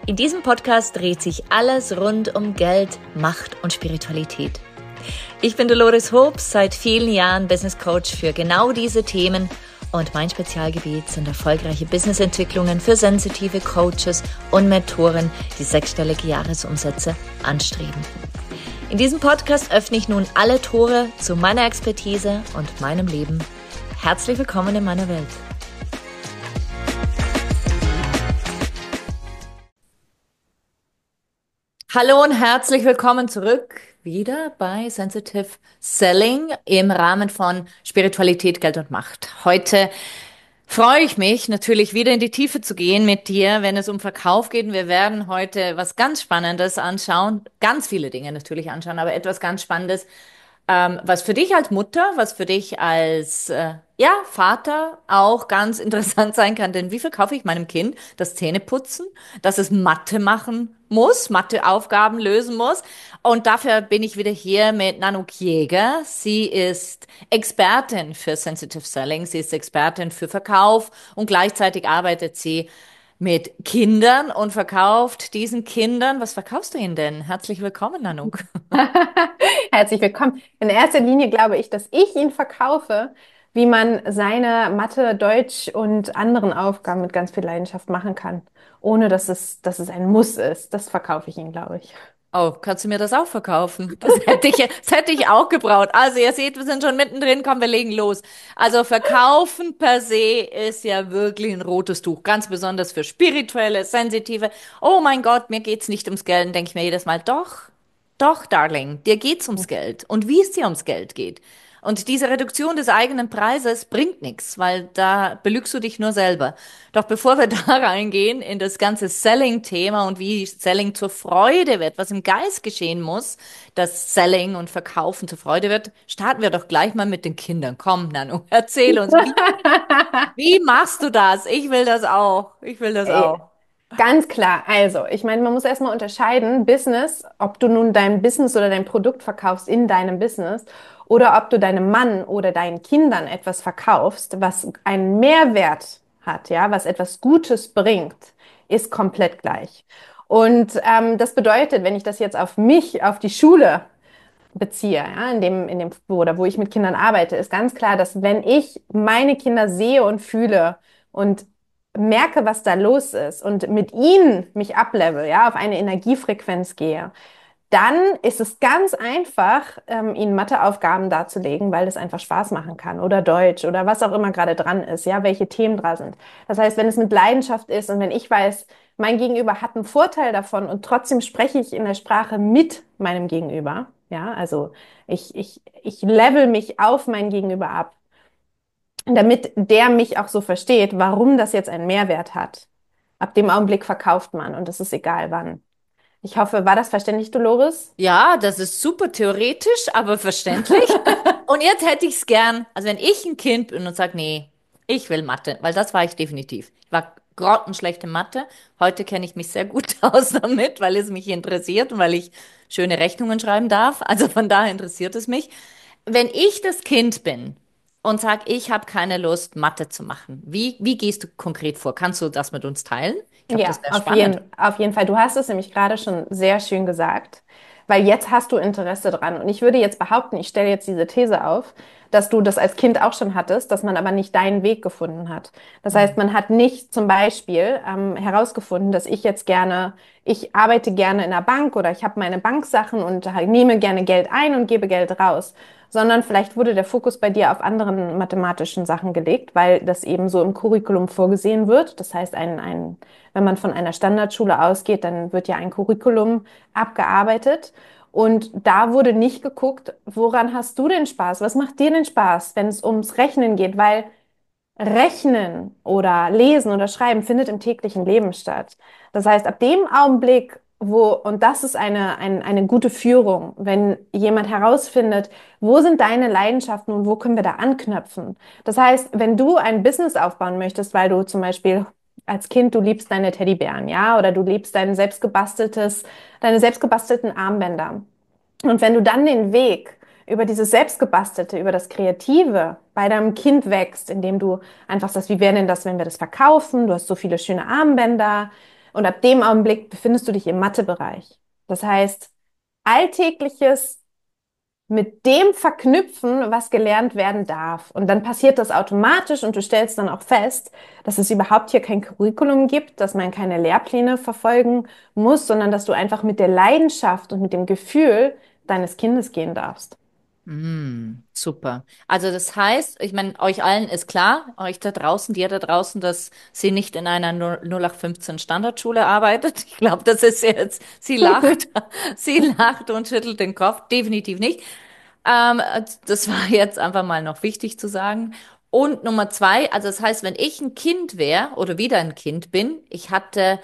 In diesem Podcast dreht sich alles rund um Geld, Macht und Spiritualität. Ich bin Dolores Hobbs, seit vielen Jahren Business Coach für genau diese Themen und mein Spezialgebiet sind erfolgreiche Businessentwicklungen für sensitive Coaches und Mentoren, die sechsstellige Jahresumsätze anstreben. In diesem Podcast öffne ich nun alle Tore zu meiner Expertise und meinem Leben. Herzlich willkommen in meiner Welt. Hallo und herzlich willkommen zurück wieder bei Sensitive Selling im Rahmen von Spiritualität, Geld und Macht. Heute freue ich mich natürlich wieder in die Tiefe zu gehen mit dir, wenn es um Verkauf geht. Wir werden heute was ganz Spannendes anschauen, ganz viele Dinge natürlich anschauen, aber etwas ganz Spannendes, was für dich als Mutter, was für dich als Vater auch ganz interessant sein kann. Denn wie verkaufe ich meinem Kind das Zähneputzen, dass es Mathe machen muss, Matheaufgaben lösen muss? Und dafür bin ich wieder hier mit Nanook Jäger. Sie ist Expertin für Sensitive Selling, sie ist Expertin für Verkauf und gleichzeitig arbeitet sie mit Kindern und verkauft diesen Kindern. Was verkaufst du ihnen denn? Herzlich willkommen, Nanook. Herzlich willkommen. In erster Linie glaube ich, dass ich ihn verkaufe, wie man seine Mathe, Deutsch und anderen Aufgaben mit ganz viel Leidenschaft machen kann, ohne dass es ein Muss ist. Das verkaufe ich ihn, glaube ich. Oh, kannst du mir das auch verkaufen? Das hätte ich auch gebraucht. Also ihr seht, wir sind schon mittendrin, komm, wir legen los. Also verkaufen per se ist ja wirklich ein rotes Tuch, ganz besonders für spirituelle, sensitive. Oh mein Gott, mir geht's nicht ums Geld, denke ich mir jedes Mal. Doch, Darling, dir geht's ums Geld. Und wie es dir ums Geld geht. Und diese Reduktion des eigenen Preises bringt nichts, weil da belügst du dich nur selber. Doch bevor wir da reingehen in das ganze Selling-Thema und wie Selling zur Freude wird, was im Geist geschehen muss, dass Selling und Verkaufen zur Freude wird, starten wir doch gleich mal mit den Kindern. Komm, Nanu, erzähl uns, wie machst du das? Ich will das auch. Ich will das Ey, auch. ganz klar. Also, ich meine, man muss erstmal unterscheiden, Business, ob du nun dein Business oder dein Produkt verkaufst in deinem Business oder ob du deinem Mann oder deinen Kindern etwas verkaufst, was einen Mehrwert hat, ja, was etwas Gutes bringt, ist komplett gleich. Und das bedeutet, wenn ich das jetzt auf mich, auf die Schule beziehe, ja, wo ich mit Kindern arbeite, ist ganz klar, dass wenn ich meine Kinder sehe und fühle und merke, was da los ist und mit ihnen mich uplevel, ja, auf eine Energiefrequenz gehe, dann ist es ganz einfach, ihnen Matheaufgaben darzulegen, weil es einfach Spaß machen kann oder Deutsch oder was auch immer gerade dran ist, ja, welche Themen dran sind. Das heißt, wenn es mit Leidenschaft ist und wenn ich weiß, mein Gegenüber hat einen Vorteil davon und trotzdem spreche ich in der Sprache mit meinem Gegenüber, ja, also ich level mich auf mein Gegenüber ab, damit der mich auch so versteht, warum das jetzt einen Mehrwert hat. Ab dem Augenblick verkauft man und es ist egal wann. Ich hoffe, war das verständlich, Dolores? Ja, das ist super theoretisch, aber verständlich. Und jetzt hätte ich es gern, also wenn ich ein Kind bin und sage, nee, ich will Mathe, weil das war ich definitiv. Ich war grottenschlechte Mathe. Heute kenne ich mich sehr gut aus damit, weil es mich interessiert und weil ich schöne Rechnungen schreiben darf. Also von daher interessiert es mich. Wenn ich das Kind bin und sage, ich habe keine Lust, Mathe zu machen, wie gehst du konkret vor? Kannst du das mit uns teilen? Ich glaube, das Ja, wäre spannend. auf jeden Fall. Du hast es nämlich gerade schon sehr schön gesagt, weil jetzt hast du Interesse dran. Und ich würde jetzt behaupten, ich stelle jetzt diese These auf, dass du das als Kind auch schon hattest, dass man aber nicht deinen Weg gefunden hat. Das heißt, man hat nicht zum Beispiel herausgefunden, dass ich arbeite gerne in der Bank oder ich habe meine Banksachen und nehme gerne Geld ein und gebe Geld raus, sondern vielleicht wurde der Fokus bei dir auf anderen mathematischen Sachen gelegt, weil das eben so im Curriculum vorgesehen wird. Das heißt, wenn man von einer Standardschule ausgeht, dann wird ja ein Curriculum abgearbeitet. Und da wurde nicht geguckt, woran hast du denn Spaß? Was macht dir denn Spaß, wenn es ums Rechnen geht? Weil Rechnen oder Lesen oder Schreiben findet im täglichen Leben statt. Das heißt, ab dem Augenblick, und das ist eine gute Führung, wenn jemand herausfindet, wo sind deine Leidenschaften und wo können wir da anknüpfen. Das heißt, wenn du ein Business aufbauen möchtest, weil du zum Beispiel als Kind, du liebst deine Teddybären, ja, oder du liebst deine selbstgebastelten Armbänder. Und wenn du dann den Weg über dieses Selbstgebastelte, über das Kreative bei deinem Kind wächst, indem du einfach sagst, wie wäre denn das, wenn wir das verkaufen? Du hast so viele schöne Armbänder Und ab dem Augenblick befindest du dich im Mathebereich. Das heißt, Alltägliches mit dem verknüpfen, was gelernt werden darf. Und dann passiert das automatisch und du stellst dann auch fest, dass es überhaupt hier kein Curriculum gibt, dass man keine Lehrpläne verfolgen muss, sondern dass du einfach mit der Leidenschaft und mit dem Gefühl deines Kindes gehen darfst. Super. Also das heißt, ich meine, euch allen ist klar, euch da draußen, dir da draußen, dass sie nicht in einer 0815 Standardschule arbeitet. Ich glaube, das ist jetzt, sie lacht, sie lacht und schüttelt den Kopf. Definitiv nicht. Ähm, Das war jetzt einfach mal noch wichtig zu sagen. Und Nummer zwei, also das heißt, wenn ich ein Kind wäre oder wieder ein Kind bin, ich hatte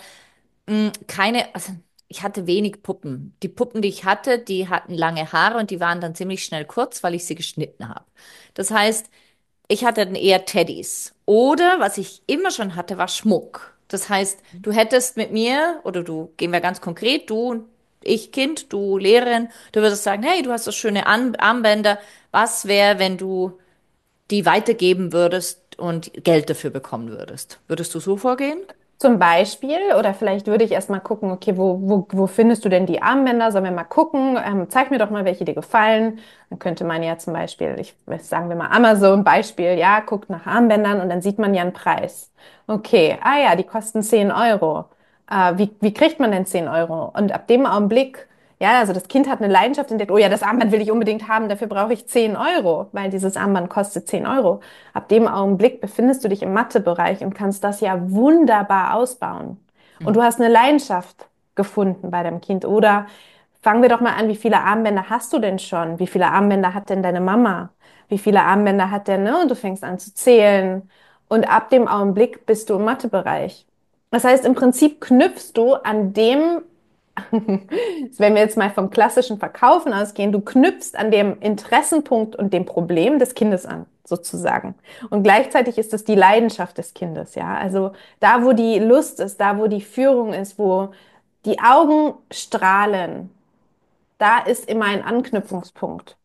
also ich hatte wenig Puppen. Die Puppen, die ich hatte, die hatten lange Haare und die waren dann ziemlich schnell kurz, weil ich sie geschnitten habe. Das heißt, ich hatte dann eher Teddys. Oder was ich immer schon hatte, war Schmuck. Das heißt, du hättest mit mir, oder du, gehen wir ganz konkret, du, ich Kind, du Lehrerin, du würdest sagen, hey, du hast so schöne Armbänder. Was wäre, wenn du die weitergeben würdest und Geld dafür bekommen würdest? Würdest du so vorgehen? Zum Beispiel, oder vielleicht würde ich erst mal gucken, okay, wo findest du denn die Armbänder? Sollen wir mal gucken? Zeig mir doch mal, welche dir gefallen. Dann könnte man ja zum Beispiel, sagen wir mal Amazon Beispiel, ja, guckt nach Armbändern und dann sieht man ja einen Preis. Okay, ah ja, die kosten 10 Euro. Wie kriegt man denn 10 Euro? Und ab dem Augenblick, ja, also das Kind hat eine Leidenschaft entdeckt, oh ja, das Armband will ich unbedingt haben, dafür brauche ich 10 Euro, weil dieses Armband kostet 10 Euro. Ab dem Augenblick befindest du dich im Mathebereich und kannst das ja wunderbar ausbauen. Und du hast eine Leidenschaft gefunden bei deinem Kind. Oder fangen wir doch mal an, wie viele Armbänder hast du denn schon? Wie viele Armbänder hat denn deine Mama? Wie viele Armbänder hat der, ne? Und du fängst an zu zählen. Und ab dem Augenblick bist du im Mathebereich. Das heißt, im Prinzip knüpfst du an dem, wenn wir jetzt mal vom klassischen Verkaufen ausgehen, du knüpfst an dem Interessenpunkt und dem Problem des Kindes an, sozusagen. Und gleichzeitig ist es die Leidenschaft des Kindes, ja. Also da, wo die Lust ist, da, wo die Führung ist, wo die Augen strahlen, da ist immer ein Anknüpfungspunkt.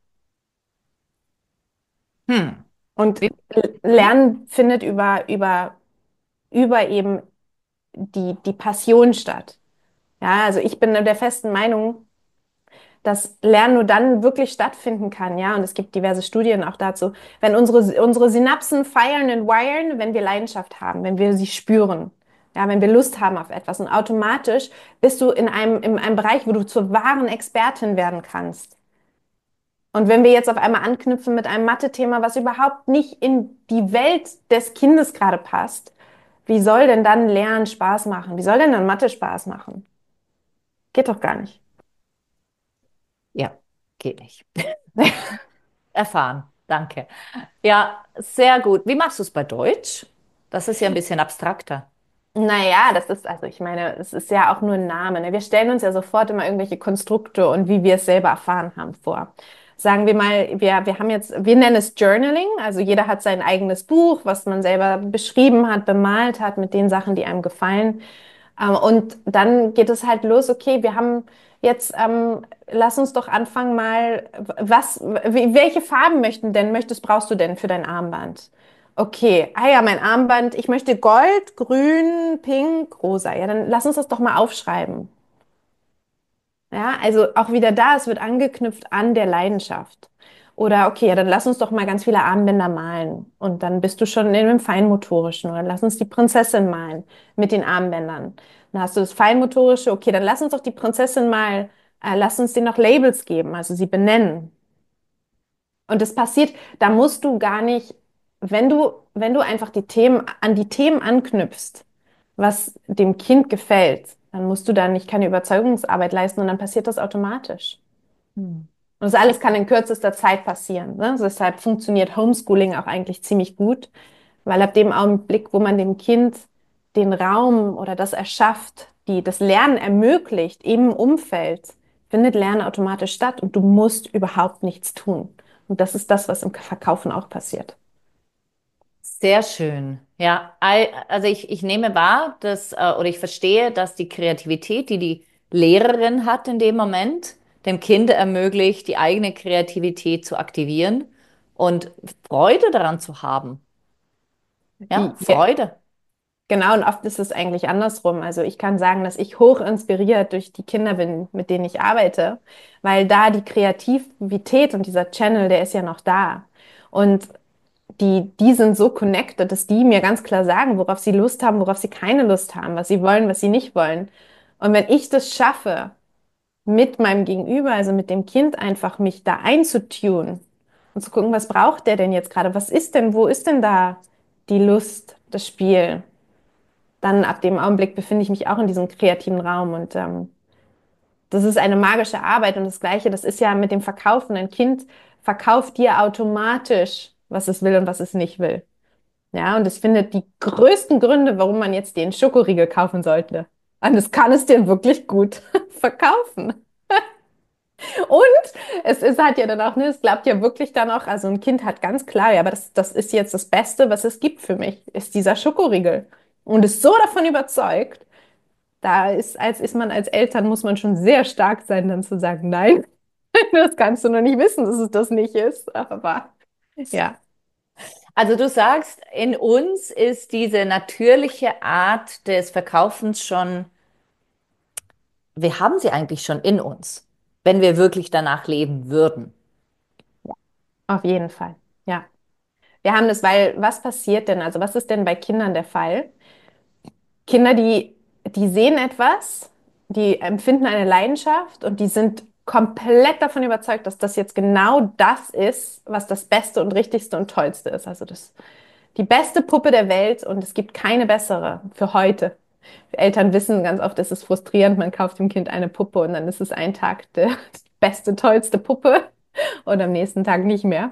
Hm. Und Wie- Lernen findet über eben die Passion statt. Ja, also ich bin der festen Meinung, dass Lernen nur dann wirklich stattfinden kann, ja, und es gibt diverse Studien auch dazu, wenn unsere Synapsen feiern und wiren, wenn wir Leidenschaft haben, wenn wir sie spüren, ja, wenn wir Lust haben auf etwas und automatisch bist du in einem Bereich, wo du zur wahren Expertin werden kannst. Und wenn wir jetzt auf einmal anknüpfen mit einem Mathe-Thema, was überhaupt nicht in die Welt des Kindes gerade passt, wie soll denn dann Lernen Spaß machen? Wie soll denn dann Mathe Spaß machen? Geht doch gar nicht. Ja, geht nicht. Erfahren. Danke. Ja, sehr gut. Wie machst du es bei Deutsch? Das ist ja ein bisschen abstrakter. Naja, das ist, also ich meine, es ist ja auch nur ein Name. Ne? Wir stellen uns ja sofort immer irgendwelche Konstrukte und wie wir es selber erfahren haben vor. Sagen wir mal, wir haben jetzt, wir nennen es Journaling, also jeder hat sein eigenes Buch, was man selber beschrieben hat, bemalt hat mit den Sachen, die einem gefallen. Und dann geht es halt los, okay, wir haben jetzt, lass uns doch anfangen mal, welche Farben brauchst du denn für dein Armband? Okay, ah ja, mein Armband, ich möchte Gold, Grün, Pink, Rosa. Ja, dann lass uns das doch mal aufschreiben. Ja, also auch wieder da, es wird angeknüpft an der Leidenschaft. Oder okay, ja, dann lass uns doch mal ganz viele Armbänder malen. Und dann bist du schon in dem Feinmotorischen. Oder lass uns die Prinzessin malen mit den Armbändern. Dann hast du das Feinmotorische. Okay, dann lass uns doch die Prinzessin mal, lass uns denen noch Labels geben, also sie benennen. Und das passiert, da musst du gar nicht, wenn du einfach an die Themen anknüpfst, was dem Kind gefällt, dann musst du da nicht keine Überzeugungsarbeit leisten und dann passiert das automatisch. Hm. Und das alles kann in kürzester Zeit passieren. Ne? Also deshalb funktioniert Homeschooling auch eigentlich ziemlich gut, weil ab dem Augenblick, wo man dem Kind den Raum oder das erschafft, das Lernen ermöglicht im Umfeld, findet Lernen automatisch statt und du musst überhaupt nichts tun. Und das ist das, was im Verkaufen auch passiert. Sehr schön. Ja, also ich nehme wahr, oder ich verstehe, dass die Kreativität, die die Lehrerin hat in dem Moment, dem Kind ermöglicht, die eigene Kreativität zu aktivieren und Freude daran zu haben. Ja, Ja, Freude. Genau, und oft ist es eigentlich andersrum. Also ich kann sagen, dass ich hoch inspiriert durch die Kinder bin, mit denen ich arbeite, weil da die Kreativität und dieser Channel, der ist ja noch da. Und die sind so connected, dass die mir ganz klar sagen, worauf sie Lust haben, worauf sie keine Lust haben, was sie wollen, was sie nicht wollen. Und wenn ich das schaffe, mit meinem Gegenüber, also mit dem Kind einfach mich da einzutun und zu gucken, was braucht der denn jetzt gerade? Was ist denn, wo ist denn da die Lust, das Spiel? Dann ab dem Augenblick befinde ich mich auch in diesem kreativen Raum und das ist eine magische Arbeit und das Gleiche, das ist ja mit dem Verkaufen. Ein Kind verkauft dir automatisch, was es will und was es nicht will. Ja, und es findet die größten Gründe, warum man jetzt den Schokoriegel kaufen sollte. Und es kann es dir wirklich gut verkaufen. Und hat ja dann auch, ne, es glaubt ja wirklich dann auch, also ein Kind hat ganz klar, ja, aber das ist jetzt das Beste, was es gibt für mich, ist dieser Schokoriegel. Und ist so davon überzeugt, ist man als Eltern, muss man schon sehr stark sein, dann zu sagen, nein, das kannst du noch nicht wissen, dass es das nicht ist. Aber ja, Also du sagst, in uns ist diese natürliche Art des Verkaufens schon, wir haben sie eigentlich schon in uns, wenn wir wirklich danach leben würden. auf jeden Fall. Ja. Wir haben das, weil was passiert denn? Also was ist denn bei Kindern der Fall? Kinder, die sehen etwas, die empfinden eine Leidenschaft und die sind komplett davon überzeugt, dass das jetzt genau das ist, was das Beste und Richtigste und Tollste ist. Also die beste Puppe der Welt und es gibt keine bessere für heute. Eltern wissen ganz oft, es ist frustrierend, man kauft dem Kind eine Puppe und dann ist es ein Tag die beste, tollste Puppe und am nächsten Tag nicht mehr.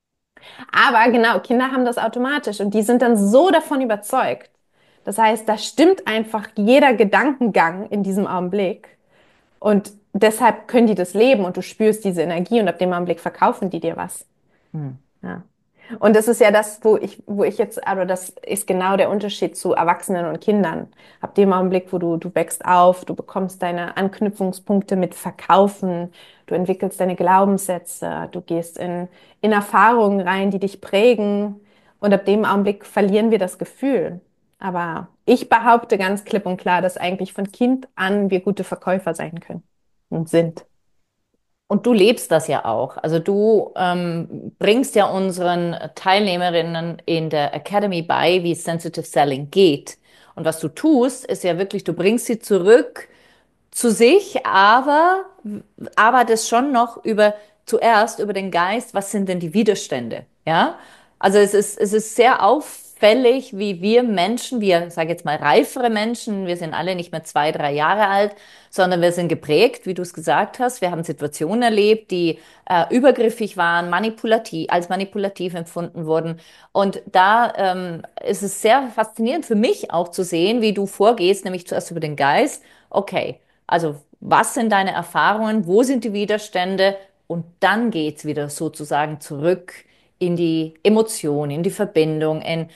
Aber genau, Kinder haben das automatisch und die sind dann so davon überzeugt. Das heißt, da stimmt einfach jeder Gedankengang in diesem Augenblick. Und deshalb können die das leben und du spürst diese Energie und ab dem Augenblick verkaufen die dir was. Hm. Ja. Und das ist ja das, wo ich jetzt, aber das ist genau der Unterschied zu Erwachsenen und Kindern. Ab dem Augenblick, wo du wächst auf, du bekommst deine Anknüpfungspunkte mit Verkaufen, du entwickelst deine Glaubenssätze, du gehst in Erfahrungen rein, die dich prägen. Und ab dem Augenblick verlieren wir das Gefühl. Aber ich behaupte ganz klipp und klar, dass eigentlich von Kind an wir gute Verkäufer sein können und sind. Und du lebst das ja auch. Also du bringst ja unseren Teilnehmerinnen in der Academy bei, wie Sensitive Selling geht. Und was du tust, ist ja wirklich, du bringst sie zurück zu sich, aber arbeitest schon noch zuerst über den Geist, was sind denn die Widerstände? Ja? Also es ist sehr auffällig, wie wir Menschen, wir, sage jetzt mal, reifere Menschen, wir sind alle nicht mehr 2, 3 Jahre alt, sondern wir sind geprägt, wie du es gesagt hast. Wir haben Situationen erlebt, die übergriffig waren, als manipulativ empfunden wurden. Und da ist es sehr faszinierend für mich auch zu sehen, wie du vorgehst, nämlich zuerst über den Geist. Okay, also was sind deine Erfahrungen? Wo sind die Widerstände? Und dann geht's wieder sozusagen zurück in die Emotion, in die Verbindung,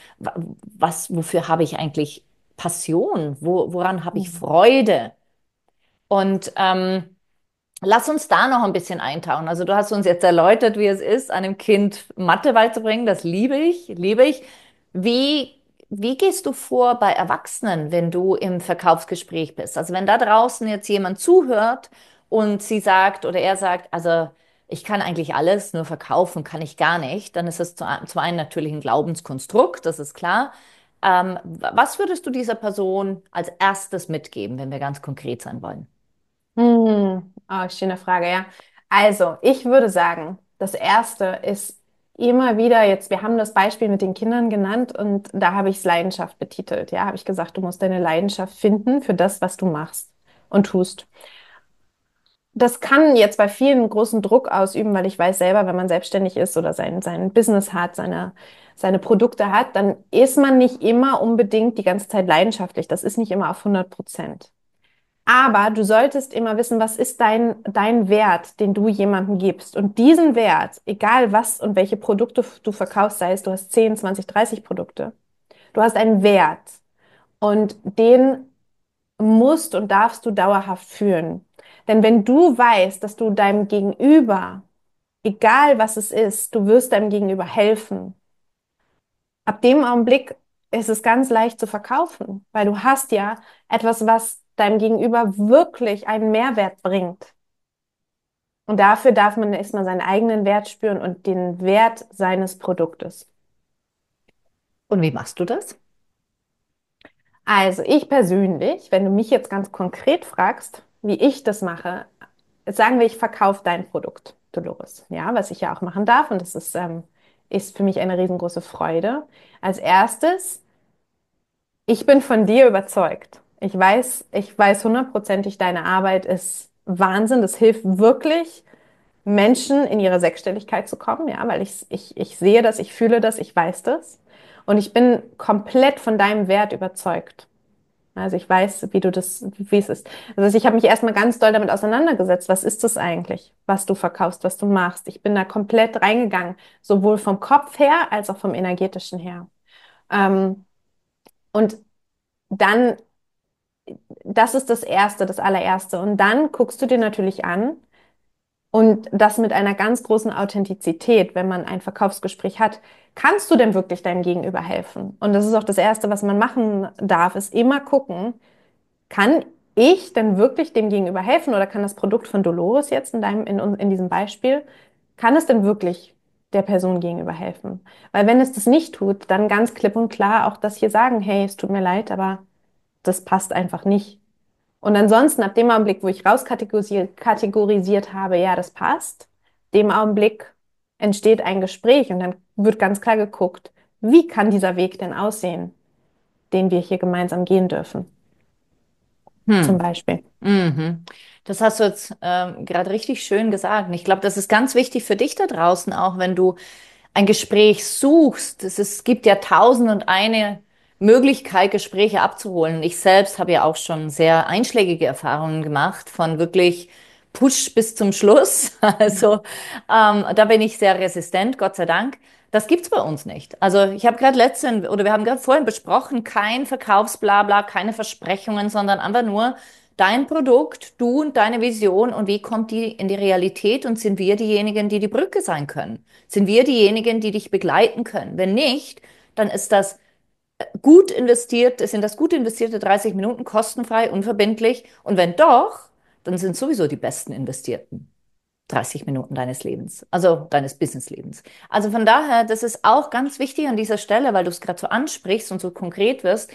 wofür habe ich eigentlich Passion? Woran habe ich Mhm. Freude? Und lass uns da noch ein bisschen eintauchen. Also du hast uns jetzt erläutert, wie es ist, einem Kind Mathe beizubringen. Das liebe ich, liebe ich. Wie, wie gehst du vor bei Erwachsenen, wenn du im Verkaufsgespräch bist? Also wenn da draußen jetzt jemand zuhört und sie sagt oder er sagt, also ich kann eigentlich alles, nur verkaufen kann ich gar nicht, dann ist das zum einen natürlich ein Glaubenskonstrukt, das ist klar. Was würdest du dieser Person als erstes mitgeben, wenn wir ganz konkret sein wollen? Oh, schöne Frage, ja. Also, ich würde sagen, das erste ist immer wieder jetzt, wir haben das Beispiel mit den Kindern genannt und da habe ich es Leidenschaft betitelt. Ja, habe ich gesagt, du musst deine Leidenschaft finden für das, was du machst und tust. Das kann jetzt bei vielen großen Druck ausüben, weil ich weiß selber, wenn man selbstständig ist oder sein Business hat, seine Produkte hat, dann ist man nicht immer unbedingt die ganze Zeit leidenschaftlich. Das ist nicht immer auf 100%. Aber du solltest immer wissen, was ist dein Wert, den du jemandem gibst. Und diesen Wert, egal was und welche Produkte du verkaufst, sei es du hast 10, 20, 30 Produkte, du hast einen Wert. Und den musst und darfst du dauerhaft fühlen. Denn wenn du weißt, dass du deinem Gegenüber, egal was es ist, du wirst deinem Gegenüber helfen, ab dem Augenblick ist es ganz leicht zu verkaufen, weil du hast ja etwas, was deinem Gegenüber wirklich einen Mehrwert bringt. Und dafür darf man erstmal seinen eigenen Wert spüren und den Wert seines Produktes. Und wie machst du das? Also ich persönlich, wenn du mich jetzt ganz konkret fragst, wie ich das mache, sagen wir, ich verkaufe dein Produkt, Dolores, ja, was ich ja auch machen darf und das ist für mich eine riesengroße Freude. Als erstes, ich bin von dir überzeugt. Ich weiß hundertprozentig, deine Arbeit ist Wahnsinn. Das hilft wirklich, Menschen in ihre Sechsstelligkeit zu kommen, ja, weil ich sehe das, ich fühle das, ich weiß das. Und ich bin komplett von deinem Wert überzeugt. Also ich weiß, wie es ist. Also ich habe mich erstmal ganz doll damit auseinandergesetzt. Was ist das eigentlich, was du verkaufst, was du machst? Ich bin da komplett reingegangen, sowohl vom Kopf her als auch vom energetischen her. Ähm, und dann, das ist das Erste, das allererste. Und dann guckst du dir natürlich an und das mit einer ganz großen Authentizität, wenn man ein Verkaufsgespräch hat. Kannst du denn wirklich deinem Gegenüber helfen? Und das ist auch das Erste, was man machen darf, ist immer gucken, kann ich denn wirklich dem Gegenüber helfen oder kann das Produkt von Dolores jetzt in diesem Beispiel, kann es denn wirklich der Person gegenüber helfen? Weil wenn es das nicht tut, dann ganz klipp und klar auch das hier sagen, hey, es tut mir leid, aber das passt einfach nicht. Und ansonsten, ab dem Augenblick, wo ich rauskategorisiert habe, ja, das passt, dem Augenblick entsteht ein Gespräch und dann wird ganz klar geguckt, wie kann dieser Weg denn aussehen, den wir hier gemeinsam gehen dürfen, zum Hm. Beispiel. Mhm. Das hast du jetzt gerade richtig schön gesagt. Und ich glaube, das ist ganz wichtig für dich da draußen, auch wenn du ein Gespräch suchst. Es gibt ja tausend und eine Möglichkeit, Gespräche abzuholen. Ich selbst habe ja auch schon sehr einschlägige Erfahrungen gemacht, von wirklich Push bis zum Schluss. Also da bin ich sehr resistent, Gott sei Dank. Das gibt's bei uns nicht. Also ich habe gerade letztens, oder wir haben gerade vorhin besprochen, kein Verkaufsblabla, keine Versprechungen, sondern einfach nur dein Produkt, du und deine Vision und wie kommt die in die Realität und sind wir diejenigen, die die Brücke sein können? Sind wir diejenigen, die dich begleiten können? Wenn nicht, dann ist das gut investiert, sind das gut investierte 30 Minuten kostenfrei, unverbindlich. Und wenn doch, dann sind sowieso die besten investierten 30 Minuten deines Lebens, also deines Businesslebens. Also von daher, das ist auch ganz wichtig an dieser Stelle, weil du es gerade so ansprichst und so konkret wirst.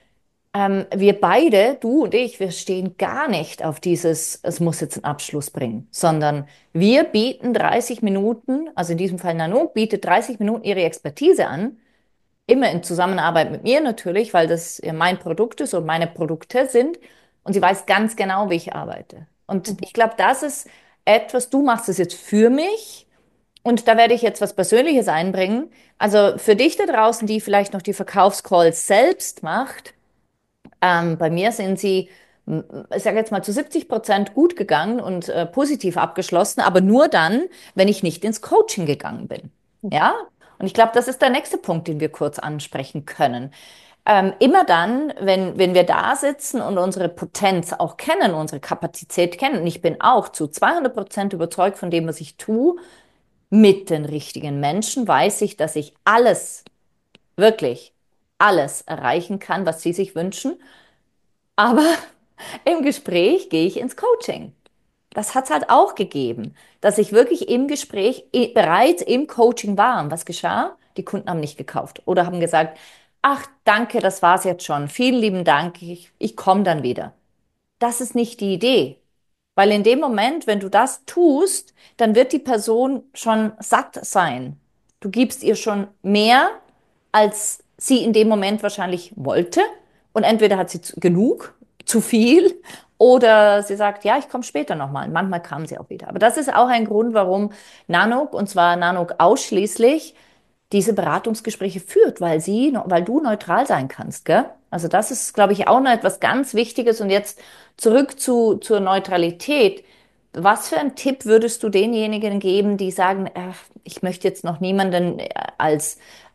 Wir beide, du und ich, wir stehen gar nicht auf dieses, es muss jetzt einen Abschluss bringen, sondern wir bieten 30 Minuten, also in diesem Fall Nanook bietet 30 Minuten ihre Expertise an, immer in Zusammenarbeit mit mir natürlich, weil das ja mein Produkt ist und meine Produkte sind. Und sie weiß ganz genau, wie ich arbeite. Und Mhm. ich glaube, das ist etwas, du machst es jetzt für mich. Und da werde ich jetzt was Persönliches einbringen. Also für dich da draußen, die vielleicht noch die Verkaufscalls selbst macht, bei mir sind sie, ich sage jetzt mal, zu 70% gut gegangen und positiv abgeschlossen, aber nur dann, wenn ich nicht ins Coaching gegangen bin. Ja? Und ich glaube, das ist der nächste Punkt, den wir kurz ansprechen können. Immer dann, wenn wir da sitzen und unsere Potenz auch kennen, unsere Kapazität kennen, und ich bin auch zu 200% überzeugt von dem, was ich tue, mit den richtigen Menschen, weiß ich, dass ich alles, wirklich alles erreichen kann, was sie sich wünschen. Aber im Gespräch gehe ich ins Coaching. Das hat es halt auch gegeben, dass ich wirklich im Gespräch bereits im Coaching war. Und was geschah? Die Kunden haben nicht gekauft oder haben gesagt, ach danke, das war's jetzt schon. Vielen lieben Dank, ich komme dann wieder. Das ist nicht die Idee. Weil in dem Moment, wenn du das tust, dann wird die Person schon satt sein. Du gibst ihr schon mehr, als sie in dem Moment wahrscheinlich wollte. Und entweder hat sie genug, zu viel, oder sie sagt, ja, ich komme später nochmal. Manchmal kam sie auch wieder. Aber das ist auch ein Grund, warum Nanook, und zwar Nanook ausschließlich, diese Beratungsgespräche führt, weil du neutral sein kannst, gell? Also das ist, glaube ich, auch noch etwas ganz Wichtiges. Und jetzt zurück zur Neutralität. Was für einen Tipp würdest du denjenigen geben, die sagen, ich möchte jetzt noch niemanden als,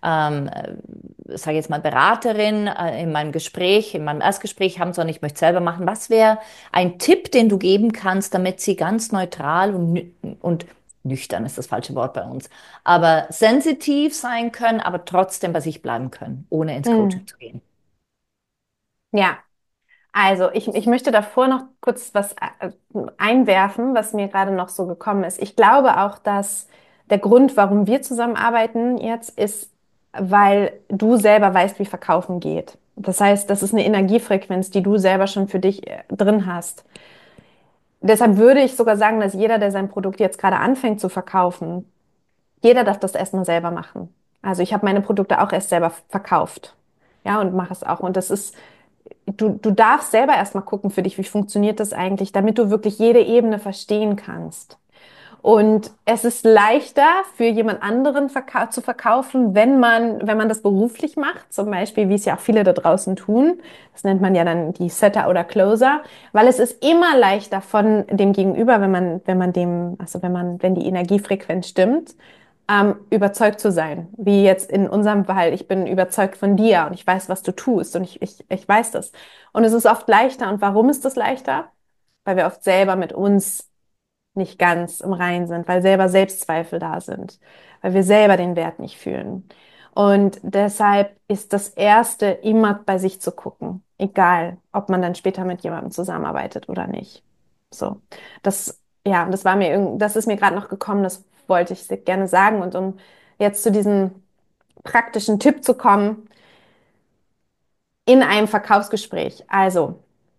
sage jetzt mal, Beraterin in meinem Gespräch, in meinem Erstgespräch haben, sondern ich möchte selber machen. Was wäre ein Tipp, den du geben kannst, damit sie ganz neutral und nüchtern ist das falsche Wort bei uns, aber sensitiv sein können, aber trotzdem bei sich bleiben können, ohne ins Coaching Hm. zu gehen. Ja, also ich möchte davor noch kurz was einwerfen, was mir gerade noch so gekommen ist. Ich glaube auch, dass der Grund, warum wir zusammenarbeiten jetzt, ist, weil du selber weißt, wie Verkaufen geht. Das heißt, das ist eine Energiefrequenz, die du selber schon für dich drin hast. Deshalb würde ich sogar sagen, dass jeder, der sein Produkt jetzt gerade anfängt zu verkaufen, jeder darf das erstmal selber machen. Also ich habe meine Produkte auch erst selber verkauft. Ja, und mache es auch. Und das ist, du darfst selber erstmal gucken für dich, wie funktioniert das eigentlich, damit du wirklich jede Ebene verstehen kannst. Und es ist leichter für jemand anderen zu verkaufen, wenn man das beruflich macht, zum Beispiel, wie es ja auch viele da draußen tun. Das nennt man ja dann die Setter oder Closer, weil es ist immer leichter von dem Gegenüber, wenn die Energiefrequenz stimmt, überzeugt zu sein. Wie jetzt in unserem Fall, ich bin überzeugt von dir und ich weiß, was du tust und ich weiß das. Und es ist oft leichter. Und warum ist das leichter? Weil wir oft selber mit uns nicht ganz im Reinen sind, weil selber Selbstzweifel da sind, weil wir selber den Wert nicht fühlen. Und deshalb ist das Erste immer bei sich zu gucken, egal, ob man dann später mit jemandem zusammenarbeitet oder nicht. So, ja, das ist mir gerade noch gekommen, das wollte ich sehr gerne sagen. Und um jetzt zu diesem praktischen Tipp zu kommen, in einem Verkaufsgespräch. Also,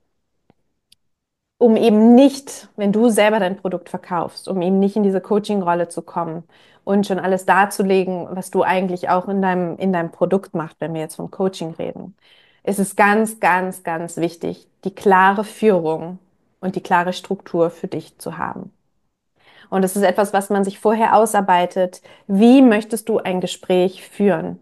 um eben nicht, wenn du selber dein Produkt verkaufst, um eben nicht in diese Coaching-Rolle zu kommen und schon alles darzulegen, was du eigentlich auch in deinem Produkt machst, wenn wir jetzt vom Coaching reden, ist es ganz, ganz, ganz wichtig, die klare Führung und die klare Struktur für dich zu haben. Und es ist etwas, was man sich vorher ausarbeitet. Wie möchtest du ein Gespräch führen?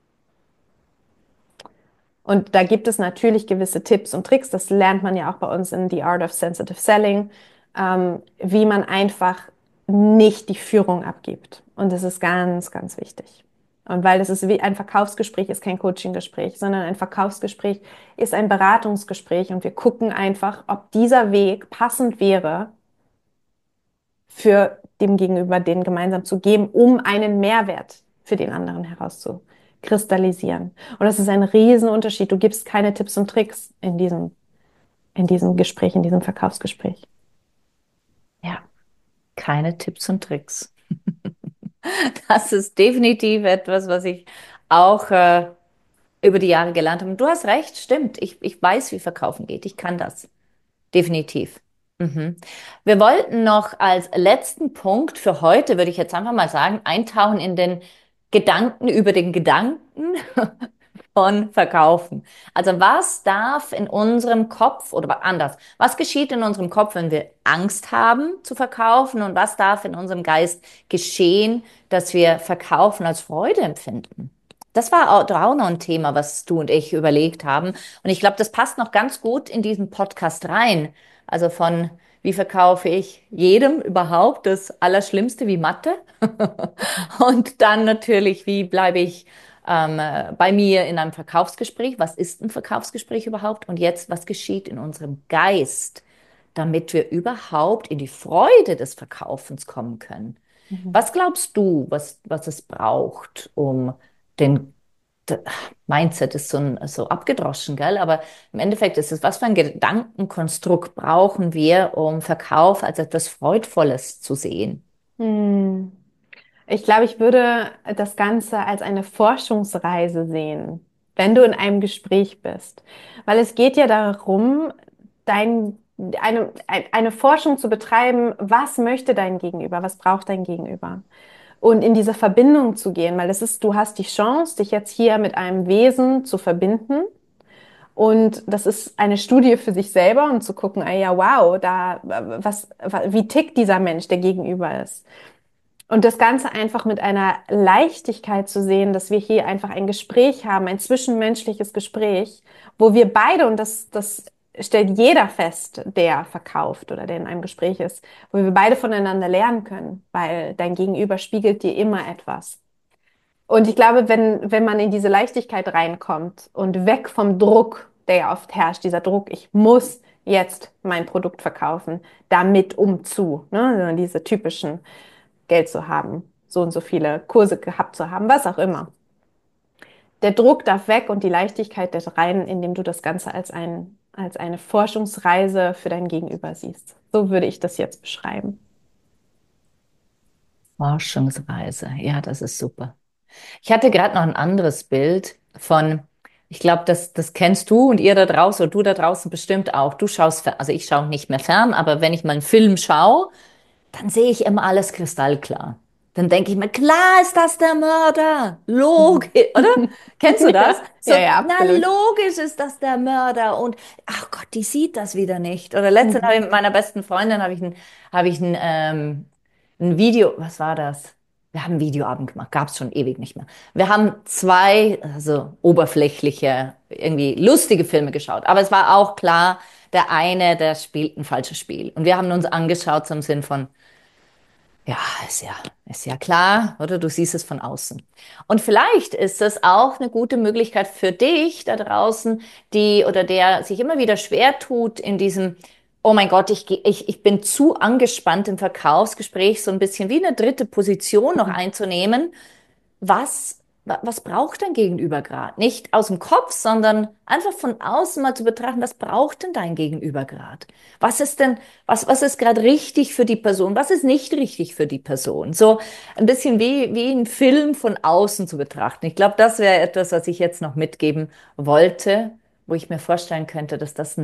Und da gibt es natürlich gewisse Tipps und Tricks, das lernt man ja auch bei uns in The Art of Sensitive Selling, wie man einfach nicht die Führung abgibt. Und das ist ganz, ganz wichtig. Und weil das ist wie ein Verkaufsgespräch, ist kein Coaching-Gespräch, sondern ein Verkaufsgespräch ist ein Beratungsgespräch und wir gucken einfach, ob dieser Weg passend wäre für dem Gegenüber, den gemeinsam zu geben, um einen Mehrwert für den anderen herauszukristallisieren. Und das ist ein Riesenunterschied. Du gibst keine Tipps und Tricks in diesem Gespräch, in diesem Verkaufsgespräch. Ja, keine Tipps und Tricks. Das ist definitiv etwas, was ich auch über die Jahre gelernt habe. Und du hast recht, stimmt. Ich weiß, wie Verkaufen geht. Ich kann das. Definitiv. Mhm. Wir wollten noch als letzten Punkt für heute, würde ich jetzt einfach mal sagen, eintauchen in den Gedanken über den Gedanken von Verkaufen. Also was darf in unserem Kopf oder anders, was geschieht in unserem Kopf, wenn wir Angst haben zu verkaufen und was darf in unserem Geist geschehen, dass wir Verkaufen als Freude empfinden? Das war auch noch ein Thema, was du und ich überlegt haben. Und ich glaube, das passt noch ganz gut in diesen Podcast rein. Also von wie verkaufe ich jedem überhaupt das Allerschlimmste wie Mathe? Und dann natürlich, wie bleibe ich bei mir in einem Verkaufsgespräch? Was ist ein Verkaufsgespräch überhaupt? Und jetzt, was geschieht in unserem Geist, damit wir überhaupt in die Freude des Verkaufens kommen können? Mhm. Was glaubst du, was es braucht, um den Mindset ist so abgedroschen, gell? Aber im Endeffekt ist es, was für ein Gedankenkonstrukt brauchen wir, um Verkauf als etwas Freudvolles zu sehen? Hm. Ich glaube, ich würde das Ganze als eine Forschungsreise sehen, wenn du in einem Gespräch bist. Weil es geht ja darum, eine Forschung zu betreiben, was möchte dein Gegenüber, was braucht dein Gegenüber? Und in diese Verbindung zu gehen, weil du hast die Chance, dich jetzt hier mit einem Wesen zu verbinden. Und das ist eine Studie für sich selber und zu gucken, ah ja, wow, wie tickt dieser Mensch, der gegenüber ist. Und das Ganze einfach mit einer Leichtigkeit zu sehen, dass wir hier einfach ein Gespräch haben, ein zwischenmenschliches Gespräch, wo wir beide, und das stellt jeder fest, der verkauft oder der in einem Gespräch ist, wo wir beide voneinander lernen können, weil dein Gegenüber spiegelt dir immer etwas. Und ich glaube, wenn man in diese Leichtigkeit reinkommt und weg vom Druck, der ja oft herrscht, dieser Druck, ich muss jetzt mein Produkt verkaufen, damit umzu, ne? Also diese typischen. Geld zu haben, so und so viele Kurse gehabt zu haben, was auch immer. Der Druck darf weg und die Leichtigkeit darf rein, indem du das Ganze als eine Forschungsreise für dein Gegenüber siehst. So würde ich das jetzt beschreiben. Forschungsreise. Ja, das ist super. Ich hatte gerade noch ein anderes Bild von, ich glaube, das kennst du und ihr da draußen oder du da draußen bestimmt auch. Du schaust, also ich schaue nicht mehr fern, aber wenn ich mal einen Film schaue, dann sehe ich immer alles kristallklar. Dann denke ich mir, klar ist das der Mörder. Mhm. Logisch, oder? Kennst du das? Ja, So, ja, ja, na absolut. logisch ist das der Mörder. Und ach Gott, die sieht das wieder nicht. Oder letztens habe Mhm. ich mit meiner besten Freundin ein Video, was war das? Wir haben einen Videoabend gemacht, gab es schon ewig nicht mehr. Wir haben zwei, also oberflächliche, irgendwie lustige Filme geschaut. Aber es war auch klar, der eine, der spielt ein falsches Spiel. Und wir haben uns angeschaut zum Sinn von, ja, ist ja klar, oder? Du siehst es von außen. Und vielleicht ist es auch eine gute Möglichkeit für dich da draußen, die oder der sich immer wieder schwer tut in diesem, oh mein Gott, ich bin zu angespannt im Verkaufsgespräch, so ein bisschen wie eine dritte Position noch einzunehmen. Was braucht dein Gegenüber gerade? Nicht aus dem Kopf, sondern einfach von außen mal zu betrachten, was braucht denn dein Gegenüber gerade? Was ist denn, was ist gerade richtig für die Person? Was ist nicht richtig für die Person? So ein bisschen wie ein Film von außen zu betrachten. Ich glaube, das wäre etwas, was ich jetzt noch mitgeben wollte, wo ich mir vorstellen könnte, dass das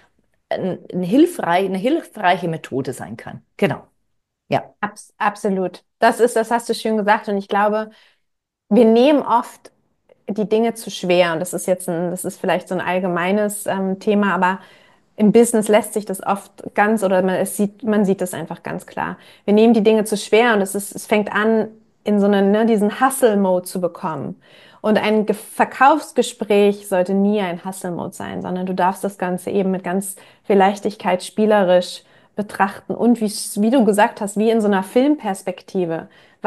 eine hilfreiche Methode sein kann. Genau. Ja. Absolut. Das hast du schön gesagt. Und ich glaube, wir nehmen oft die Dinge zu schwer. Und das ist vielleicht so ein allgemeines Thema, aber im Business lässt sich das oft ganz, oder man sieht das einfach ganz klar. Wir nehmen die Dinge zu schwer und es fängt an, in so einen, ne, diesen Hustle-Mode zu bekommen. Und ein Verkaufsgespräch sollte nie ein Hustle-Mode sein, sondern du darfst das Ganze eben mit ganz viel Leichtigkeit, spielerisch betrachten und wie du gesagt hast, wie in so einer Filmperspektive.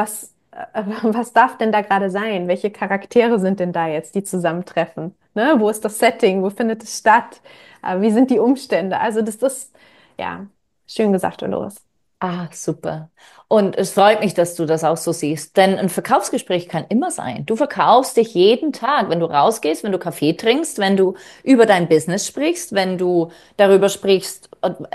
Was darf denn da gerade sein? Welche Charaktere sind denn da jetzt, die zusammentreffen? Ne? Wo ist das Setting? Wo findet es statt? Wie sind die Umstände? Also das ist, ja, schön gesagt, Dolores. Ah, super. Und es freut mich, dass du das auch so siehst. Denn ein Verkaufsgespräch kann immer sein. Du verkaufst dich jeden Tag, wenn du rausgehst, wenn du Kaffee trinkst, wenn du über dein Business sprichst, wenn du darüber sprichst,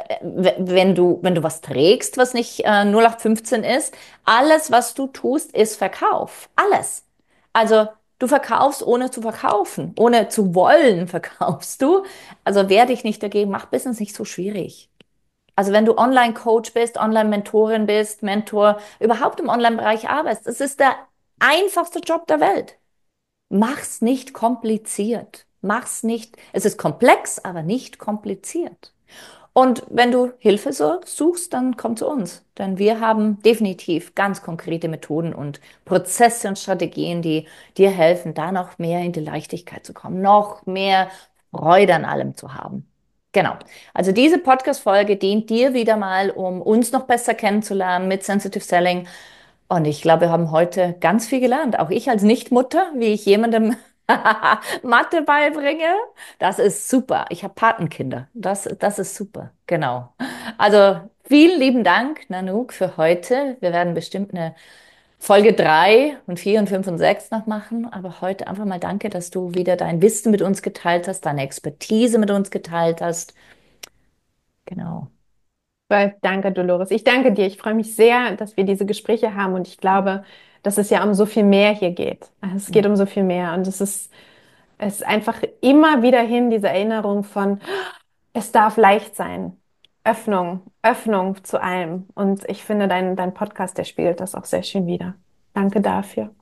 wenn du was trägst, was nicht 0815 ist. Alles, was du tust, ist Verkauf. Alles. Also du verkaufst, ohne zu verkaufen. Ohne zu wollen, verkaufst du. Also wehr dich nicht dagegen, mach Business nicht so schwierig. Also wenn du Online-Coach bist, Online-Mentorin bist, Mentor, überhaupt im Online-Bereich arbeitest, das ist der einfachste Job der Welt. Mach's nicht kompliziert. Mach's nicht, es ist komplex, aber nicht kompliziert. Und wenn du Hilfe suchst, dann komm zu uns. Denn wir haben definitiv ganz konkrete Methoden und Prozesse und Strategien, die dir helfen, da noch mehr in die Leichtigkeit zu kommen, noch mehr Freude an allem zu haben. Genau. Also diese Podcast-Folge dient dir wieder mal, um uns noch besser kennenzulernen mit Sensitive Selling. Und ich glaube, wir haben heute ganz viel gelernt. Auch ich als Nichtmutter, wie ich jemandem Mathe beibringe. Das ist super. Ich habe Patenkinder. Das ist super. Genau. Also vielen lieben Dank, Nanook, für heute. Wir werden bestimmt eine Folge 3 und 4 und 5 und 6 noch machen. Aber heute einfach mal danke, dass du wieder dein Wissen mit uns geteilt hast, deine Expertise mit uns geteilt hast. Genau. Weil, danke, Dolores. Ich danke dir. Ich freue mich sehr, dass wir diese Gespräche haben und ich glaube, dass es ja um so viel mehr hier geht. Also es geht Ja. um so viel mehr und es ist einfach immer wieder hin diese Erinnerung von, es darf leicht sein. Öffnung zu allem. Und ich finde, dein Podcast, der spiegelt das auch sehr schön wider. Danke dafür.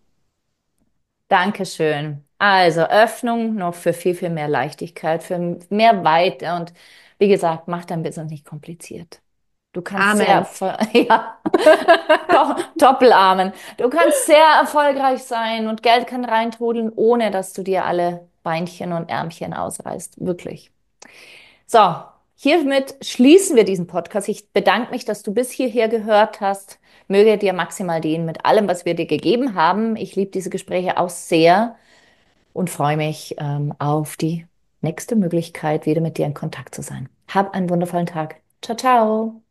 Dankeschön. Also Öffnung noch für viel, viel mehr Leichtigkeit, für mehr Weite und wie gesagt, mach dein Business nicht kompliziert. Du kannst Amen. ja, Doppelarmen. Du kannst sehr erfolgreich sein und Geld kann reintrudeln, ohne dass du dir alle Beinchen und Ärmchen ausreißt. Wirklich. So, hiermit schließen wir diesen Podcast. Ich bedanke mich, dass du bis hierher gehört hast. Möge dir maximal dienen mit allem, was wir dir gegeben haben. Ich liebe diese Gespräche auch sehr und freue mich auf die nächste Möglichkeit, wieder mit dir in Kontakt zu sein. Hab einen wundervollen Tag. Ciao, ciao.